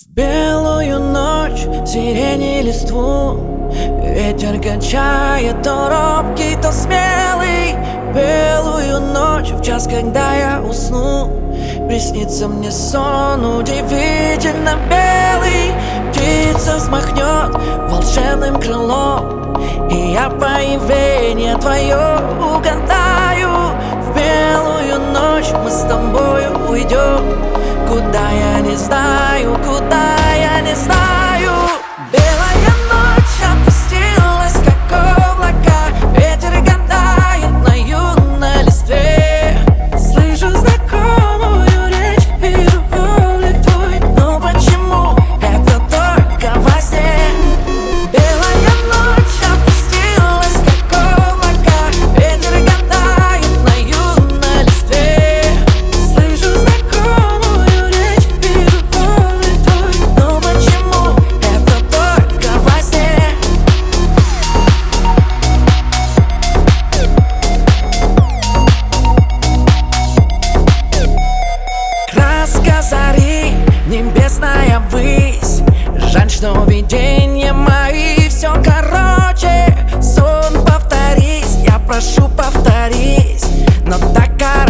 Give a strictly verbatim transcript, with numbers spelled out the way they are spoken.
Белую ночь, сирени листву, ветер качает, то робкий, то смелый. Белую ночь, в час, когда я усну, приснится мне сон удивительно белый. Птица взмахнет волшебным крылом, и я появление твое угадаю. В белую ночь мы с тобою уйдем, куда я не знаю, куда я не знаю. Белая ночь опустилась, как облака, ветер гадает на юной листве. Слышу знакомую речь и облик твой, но почему это только во сне? Белая ночь опустилась, как облака, ветер гадает на юной листве. Слышу знакомую речь и облик твой, но почему это только во сне? Краска зари, небесная высь. Жаль, что видения мои все короче. Сон, повторись, я прошу, повторись. Но так